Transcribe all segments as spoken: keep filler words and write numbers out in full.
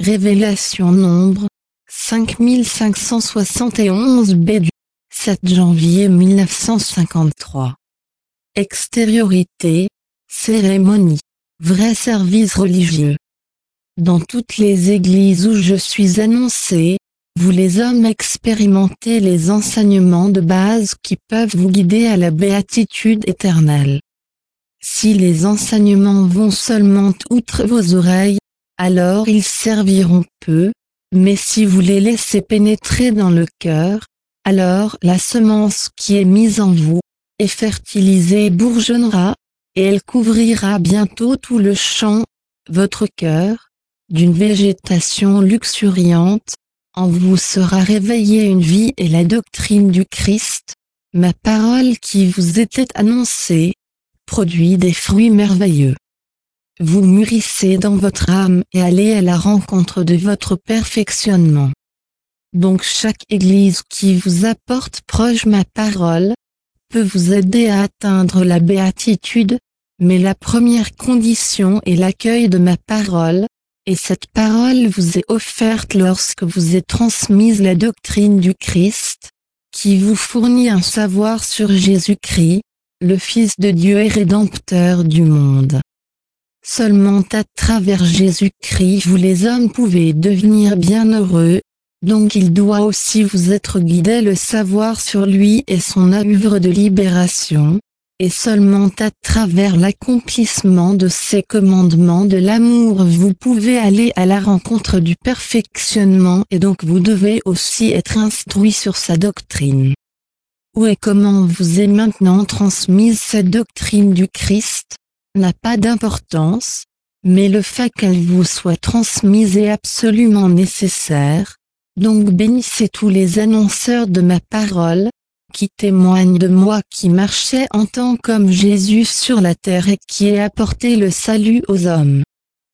Révélation nombre cinq mille cinq cent soixante et onze B du sept janvier mille neuf cent cinquante-trois. Extériorité, cérémonie, vrai service religieux. Dans toutes les églises où je suis annoncé, vous les hommes expérimentez les enseignements de base qui peuvent vous guider à la béatitude éternelle. Si les enseignements vont seulement outre vos oreilles, alors ils serviront peu, mais si vous les laissez pénétrer dans le cœur, alors la semence qui est mise en vous, est fertilisée et bourgeonnera, et elle couvrira bientôt tout le champ, votre cœur, d'une végétation luxuriante, en vous sera réveillée une vie et la doctrine du Christ, ma parole qui vous était annoncée, produit des fruits merveilleux. Vous mûrissez dans votre âme et allez à la rencontre de votre perfectionnement. Donc chaque église qui vous apporte proche ma parole, peut vous aider à atteindre la béatitude, mais la première condition est l'accueil de ma parole, et cette parole vous est offerte lorsque vous est transmise la doctrine du Christ, qui vous fournit un savoir sur Jésus-Christ, le Fils de Dieu et Rédempteur du monde. Seulement à travers Jésus-Christ vous les hommes pouvez devenir bienheureux, donc il doit aussi vous être guidé le savoir sur lui et son œuvre de libération, et seulement à travers l'accomplissement de ces commandements de l'amour vous pouvez aller à la rencontre du perfectionnement et donc vous devez aussi être instruit sur sa doctrine. Où et comment vous est maintenant transmise cette doctrine du Christ, n'a pas d'importance, mais le fait qu'elle vous soit transmise est absolument nécessaire, donc bénissez tous les annonceurs de ma parole, qui témoignent de moi qui marchais en tant comme Jésus sur la terre et qui ai apporté le salut aux hommes.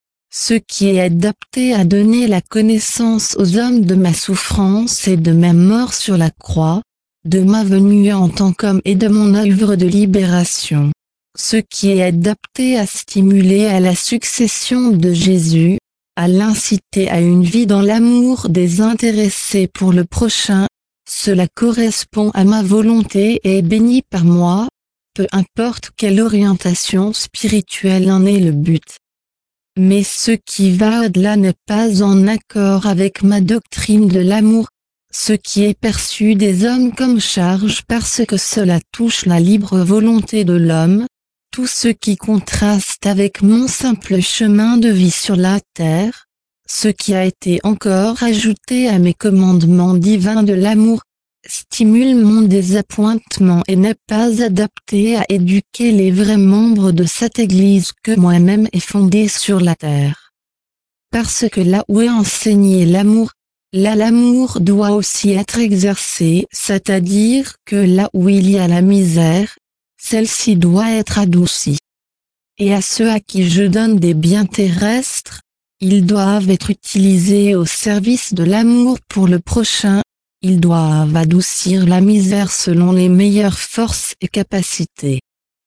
Ce qui est adapté à donner la connaissance aux hommes de ma souffrance et de ma mort sur la croix, de ma venue en tant qu'homme et de mon œuvre de libération. Ce qui est adapté à stimuler à la succession de Jésus, à l'inciter à une vie dans l'amour désintéressé pour le prochain, cela correspond à ma volonté et est béni par moi, peu importe quelle orientation spirituelle en est le but. Mais ce qui va au-delà n'est pas en accord avec ma doctrine de l'amour, ce qui est perçu des hommes comme charge parce que cela touche la libre volonté de l'homme, tout ce qui contraste avec mon simple chemin de vie sur la terre, ce qui a été encore ajouté à mes commandements divins de l'amour, stimule mon désappointement et n'est pas adapté à éduquer les vrais membres de cette Église que moi-même ai fondée sur la terre. Parce que là où est enseigné l'amour, là l'amour doit aussi être exercé, c'est-à-dire que là où il y a la misère, celle-ci doit être adoucie. Et à ceux à qui je donne des biens terrestres, ils doivent être utilisés au service de l'amour pour le prochain, ils doivent adoucir la misère selon les meilleures forces et capacités.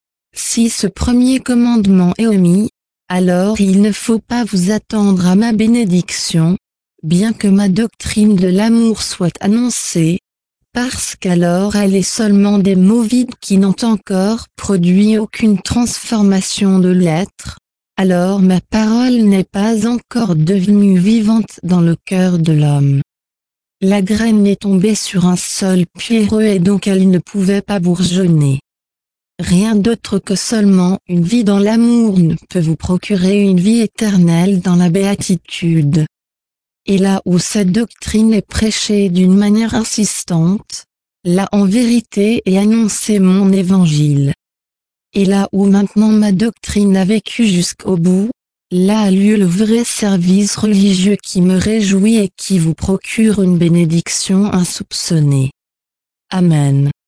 Si ce premier commandement est omis, alors il ne faut pas vous attendre à ma bénédiction, bien que ma doctrine de l'amour soit annoncée, parce qu'alors elle est seulement des mots vides qui n'ont encore produit aucune transformation de l'être, alors ma parole n'est pas encore devenue vivante dans le cœur de l'homme. La graine est tombée sur un sol pierreux et donc elle ne pouvait pas bourgeonner. Rien d'autre que seulement une vie dans l'amour ne peut vous procurer une vie éternelle dans la béatitude. Et là où cette doctrine est prêchée d'une manière insistante, là en vérité est annoncé mon évangile. Et là où maintenant ma doctrine a vécu jusqu'au bout, là a lieu le vrai service religieux qui me réjouit et qui vous procure une bénédiction insoupçonnée. Amen.